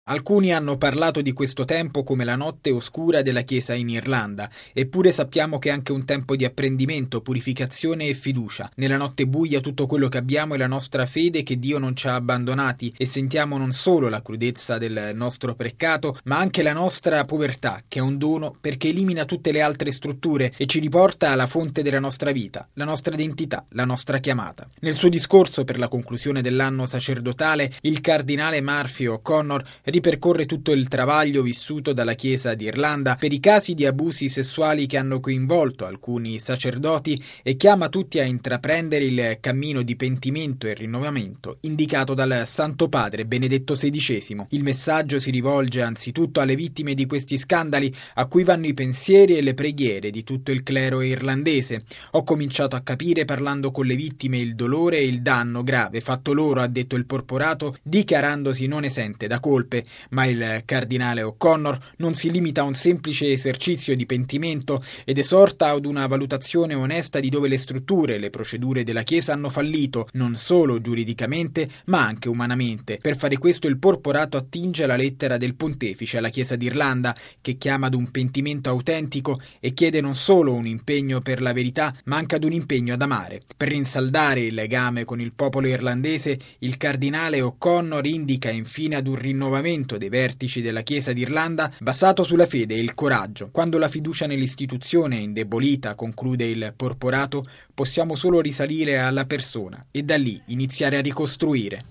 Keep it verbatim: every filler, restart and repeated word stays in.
Alcuni hanno parlato di questo tempo come la notte oscura della Chiesa in Irlanda, eppure sappiamo che è anche un tempo di apprendimento, purificazione e fiducia. Nella notte buia tutto quello che abbiamo è la nostra fede che Dio non ci ha abbandonati e sentiamo non solo la crudezza del nostro peccato, ma anche la nostra povertà, che è un dono perché elimina tutte le altre strutture e ci riporta alla fonte della nostra vita, la nostra identità, la nostra chiamata. Nel suo discorso per la conclusione dell'anno sacerdotale, il cardinale Murphy O'Connor ripercorre tutto il travaglio vissuto dalla Chiesa d'Irlanda per i casi di abusi sessuali che hanno coinvolto alcuni sacerdoti e chiama tutti a intraprendere il cammino di pentimento e rinnovamento indicato dal Santo Padre Benedetto sedicesimo. Il messaggio si rivolge anzitutto alle vittime di questi scandali, a cui vanno i pensieri e le preghiere di tutto il clero irlandese. Ho cominciato a capire parlando con le vittime il dolore e il danno grave fatto loro, ha detto il porporato, dichiarandosi non esente da colpe. Ma il cardinale O'Connor non si limita a un semplice esercizio di pentimento ed esorta ad una valutazione onesta di dove le strutture e le procedure della Chiesa hanno fallito, non solo giuridicamente ma anche umanamente. Per fare questo il porporato attinge alla lettera del pontefice alla Chiesa d'Irlanda, che chiama ad un pentimento autentico e chiede non solo un impegno per la verità ma anche ad un impegno ad amare. Per rinsaldare il legame con il popolo irlandese, il cardinale O'Connor indica infine ad un rinnovamento dei vertici della Chiesa d'Irlanda basato sulla fede e il coraggio. Quando la fiducia nell'istituzione è indebolita, conclude il porporato, possiamo solo risalire alla persona e da lì iniziare a ricostruire.